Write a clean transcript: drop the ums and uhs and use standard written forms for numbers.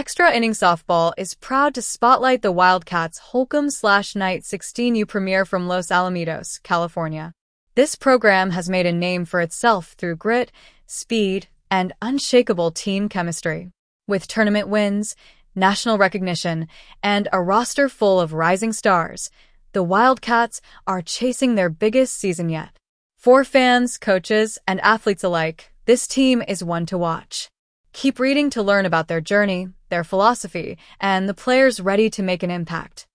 Extra Inning Softball is proud to spotlight the Wildcats Holcomb/Knight 16U premiere from Los Alamitos, California. This program has made a name for itself through grit, speed, and unshakable team chemistry. With tournament wins, national recognition, and a roster full of rising stars, the Wildcats are chasing their biggest season yet. For fans, coaches, and athletes alike, this team is one to watch. Keep reading to learn about their journey, their philosophy, and the players ready to make an impact.